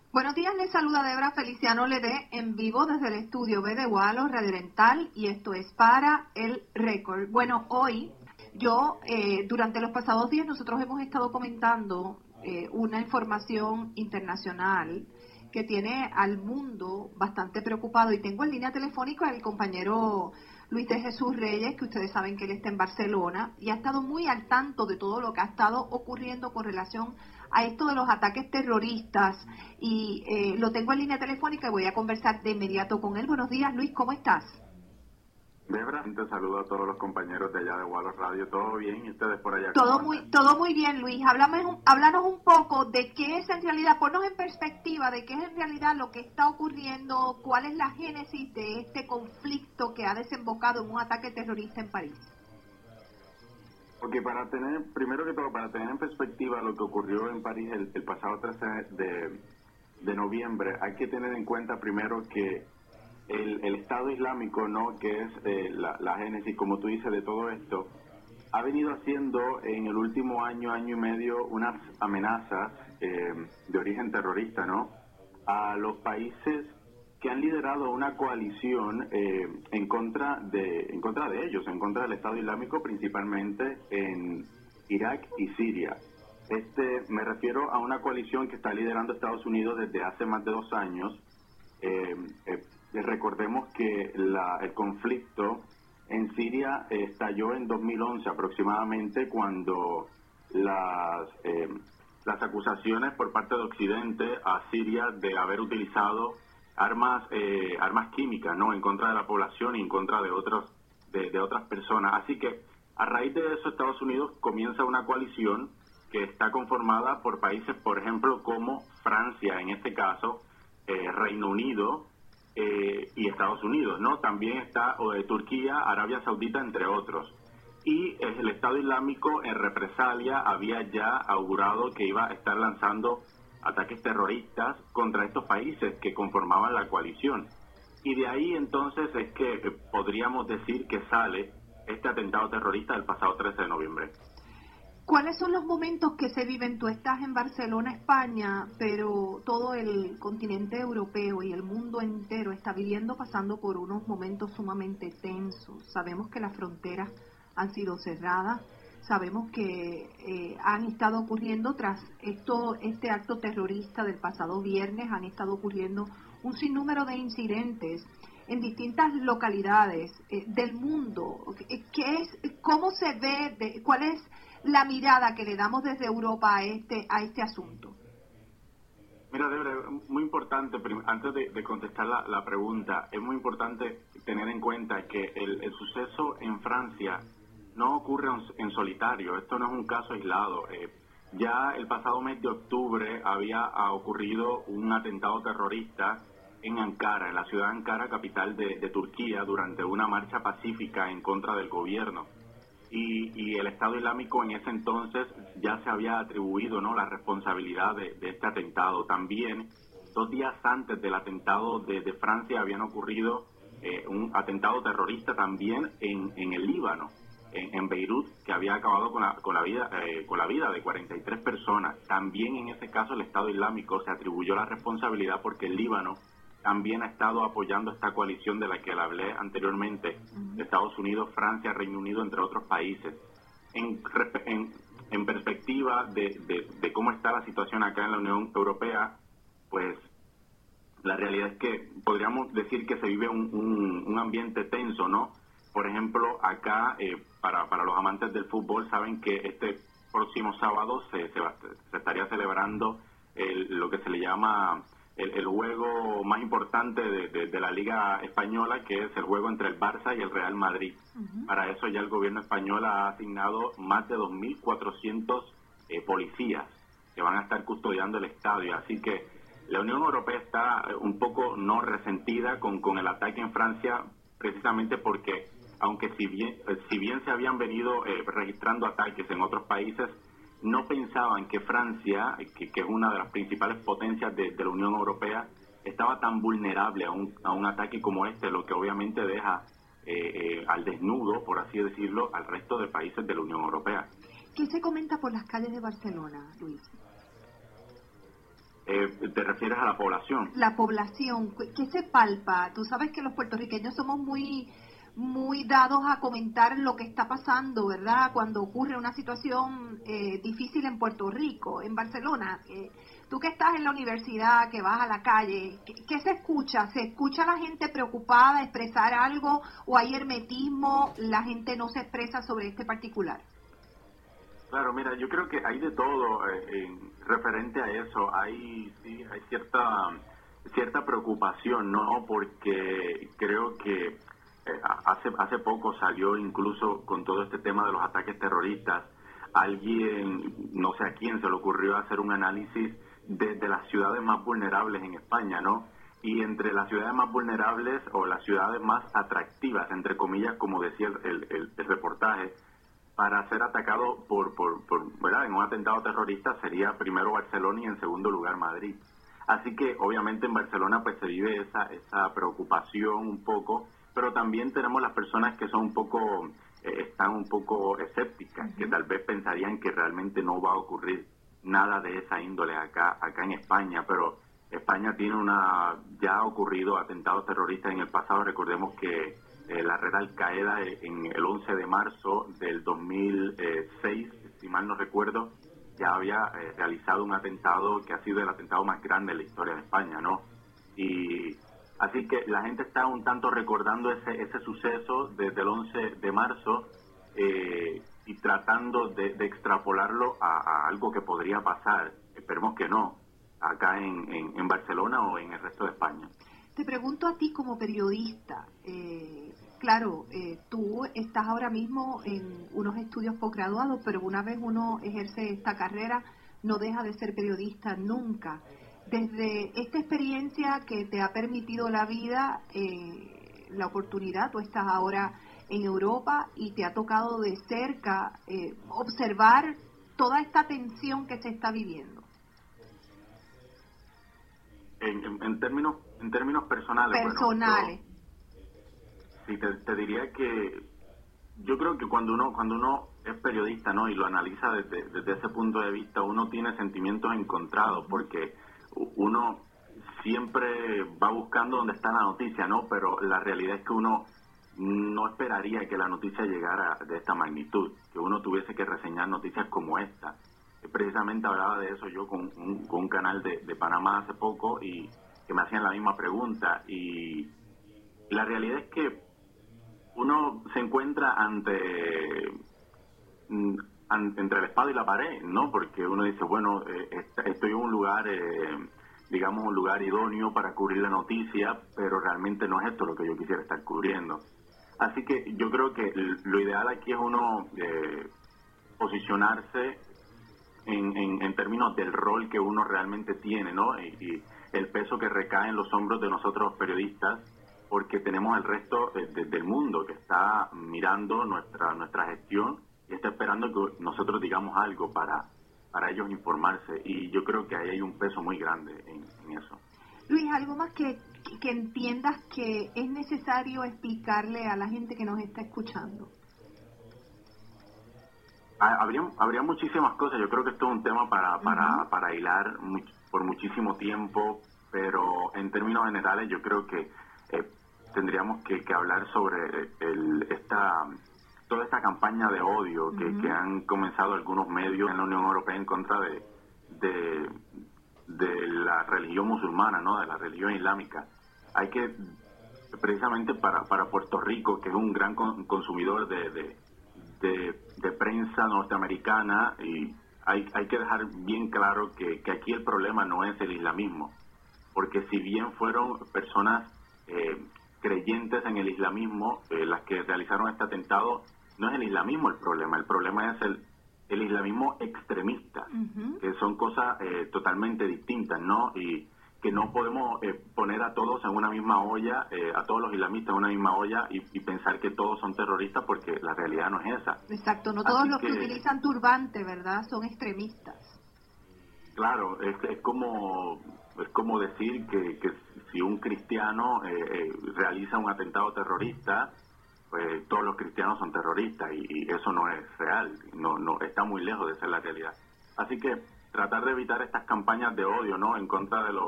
Buenos días, les saluda Debra Feliciano Ledé en vivo desde el estudio B de Gualo, Radio Oriental, y esto es Para el Récord. Bueno, hoy durante los pasados días nosotros hemos estado comentando una información internacional que tiene al mundo bastante preocupado, y tengo en línea telefónica al compañero Luis de Jesús Reyes, que ustedes saben que él está en Barcelona y ha estado muy al tanto de todo lo que ha estado ocurriendo con relación a esto de los ataques terroristas, y lo tengo en línea telefónica y voy a conversar de inmediato con él. Buenos días, Luis, ¿cómo estás? Debra, te saludo a todos los compañeros de allá de Gualo Radio. ¿Todo bien? ¿Y ustedes por allá? Todo muy bien, Luis. Háblanos un poco de qué es en realidad, ponnos en perspectiva de qué es en realidad lo que está ocurriendo, cuál es la génesis de este conflicto que ha desembocado en un ataque terrorista en París. Porque primero que todo, para tener en perspectiva lo que ocurrió en París el pasado 13 de noviembre, hay que tener en cuenta primero que el Estado Islámico, ¿no?, que es la génesis, como tú dices, de todo esto, ha venido haciendo en el último año y medio unas amenazas de origen terrorista, ¿no?, a los países que han liderado una coalición en contra de ellos, en contra del Estado Islámico, principalmente en Irak y Siria. Me refiero a una coalición que está liderando Estados Unidos desde hace más de 2 años. Recordemos que el conflicto en Siria estalló en 2011 aproximadamente, cuando las acusaciones por parte de Occidente a Siria de haber utilizado armas químicas, ¿no?, en contra de la población y en contra de otras personas. Así que a raíz de eso Estados Unidos comienza una coalición que está conformada por países, por ejemplo, como Francia, en este caso, Reino Unido y Estados Unidos, ¿no? También está Turquía, Arabia Saudita, entre otros. Y el Estado Islámico, en represalia, había ya augurado que iba a estar lanzando ataques terroristas contra estos países que conformaban la coalición. Y de ahí entonces es que podríamos decir que sale este atentado terrorista del pasado 13 de noviembre. ¿Cuáles son los momentos que se viven? Tú estás en Barcelona, España, pero todo el continente europeo y el mundo entero está pasando por unos momentos sumamente tensos. Sabemos que las fronteras han sido cerradas, sabemos que han estado ocurriendo tras este acto terrorista del pasado viernes, han estado ocurriendo un sinnúmero de incidentes en distintas localidades del mundo. ¿Cómo se ve, cuál es la mirada que le damos desde Europa a este asunto? Mira, Debra, muy importante, antes de contestar la pregunta, es muy importante tener en cuenta que el suceso en Francia no ocurre en solitario. Esto no es un caso aislado. Ya el pasado mes de octubre había ocurrido un atentado terrorista en Ankara, en la ciudad de Ankara, capital de Turquía, durante una marcha pacífica en contra del gobierno. Y el Estado Islámico en ese entonces ya se había atribuido, ¿no?, la responsabilidad de este atentado. También, 2 días antes del atentado de Francia, habían ocurrido un atentado terrorista también en el Líbano, en Beirut, que había acabado con la vida de 43 personas. También en ese caso el Estado Islámico se atribuyó la responsabilidad, porque el Líbano también ha estado apoyando esta coalición de la que le hablé anteriormente, de Estados Unidos, Francia, Reino Unido, entre otros países. En perspectiva de cómo está la situación acá en la Unión Europea, pues la realidad es que podríamos decir que se vive un ambiente tenso, ¿no? Por ejemplo, acá, para los amantes del fútbol, saben que este próximo sábado se estaría celebrando lo que se le llama el juego más importante de la Liga Española, que es el juego entre el Barça y el Real Madrid. Uh-huh. Para eso ya el gobierno español ha asignado más de 2.400 policías que van a estar custodiando el estadio. Así que la Unión Europea está un poco no resentida con el ataque en Francia, precisamente porque, aunque si bien se habían venido registrando ataques en otros países, no pensaban que Francia, que es una de las principales potencias de la Unión Europea, estaba tan vulnerable a un ataque como este, lo que obviamente deja al desnudo, por así decirlo, al resto de países de la Unión Europea. ¿Qué se comenta por las calles de Barcelona, Luis? ¿Te refieres a la población? La población, ¿qué se palpa? Tú sabes que los puertorriqueños somos muy dados a comentar lo que está pasando, ¿verdad? Cuando ocurre una situación difícil en Puerto Rico, en Barcelona. Tú que estás en la universidad, que vas a la calle, ¿qué se escucha? ¿Se escucha a la gente preocupada, expresar algo o hay hermetismo, la gente no se expresa sobre este particular? Claro, mira, yo creo que hay de todo en referente a eso. Hay cierta preocupación, ¿no? Porque creo que hace poco salió incluso con todo este tema de los ataques terroristas, alguien, no sé a quién se le ocurrió hacer un análisis de las ciudades más vulnerables en España, ¿no? Y entre las ciudades más vulnerables o las ciudades más atractivas, entre comillas, como decía el reportaje, para ser atacado ¿verdad? En un atentado terrorista sería primero Barcelona y en segundo lugar Madrid. Así que obviamente en Barcelona pues se vive esa preocupación un poco, pero también tenemos las personas que son están un poco escépticas, que tal vez pensarían que realmente no va a ocurrir nada de esa índole acá en España, pero España ya ha ocurrido atentados terroristas en el pasado. Recordemos que la red Al-Qaeda en el 11 de marzo del 2006, si mal no recuerdo, ya había realizado un atentado que ha sido el atentado más grande en la historia de España, ¿no? Y así que la gente está un tanto recordando ese suceso desde el 11 de marzo y tratando de extrapolarlo a algo que podría pasar, esperemos que no, acá en Barcelona o en el resto de España. Te pregunto a ti como periodista, claro, tú estás ahora mismo en unos estudios posgraduados, pero una vez uno ejerce esta carrera, no deja de ser periodista nunca. Desde esta experiencia que te ha permitido la vida, la oportunidad, tú estás ahora en Europa y te ha tocado de cerca observar toda esta tensión que se está viviendo. En términos personales. Personales. Bueno, sí, te diría que yo creo que cuando uno es periodista, ¿no? Y lo analiza desde ese punto de vista, uno tiene sentimientos encontrados, porque uno siempre va buscando dónde está la noticia, ¿no? Pero la realidad es que uno no esperaría que la noticia llegara de esta magnitud, que uno tuviese que reseñar noticias como esta. Precisamente hablaba de eso yo con un canal de Panamá hace poco, y que me hacían la misma pregunta, y la realidad es que uno se encuentra entre la espada y la pared, ¿no? Porque uno dice, bueno, estoy en un lugar, digamos, un lugar idóneo para cubrir la noticia, pero realmente no es esto lo que yo quisiera estar cubriendo. Así que yo creo que lo ideal aquí es uno posicionarse en términos del rol que uno realmente tiene, ¿no? Y el peso que recae en los hombros de nosotros periodistas, porque tenemos el resto del mundo que está mirando nuestra gestión y está esperando que nosotros digamos algo para ellos informarse, y yo creo que ahí hay un peso muy grande en eso. Luis, algo más que entiendas que es necesario explicarle a la gente que nos está escuchando. Habría muchísimas cosas. Yo creo que esto es un tema para hilar por muchísimo tiempo, pero en términos generales yo creo que tendríamos que hablar sobre toda esta campaña de odio que han comenzado algunos medios en la Unión Europea en contra de la religión musulmana, ¿no? De la religión islámica. Hay que, precisamente para Puerto Rico, que es un gran consumidor de prensa norteamericana, y hay que dejar bien claro que aquí el problema no es el islamismo, porque si bien fueron personas creyentes en el islamismo las que realizaron este atentado, no es el islamismo el problema es el islamismo extremista, que son cosas totalmente distintas, ¿no? Y que no podemos poner a todos en una misma olla, a todos los islamistas en una misma olla y pensar que todos son terroristas, porque la realidad no es esa. Exacto, no todos los que utilizan turbante, ¿verdad?, son extremistas. Claro, es como decir que si un cristiano realiza un atentado terrorista, pues todos los cristianos son terroristas, y eso no es real, no está muy lejos de ser la realidad. Así que tratar de evitar estas campañas de odio, ¿no?, en contra de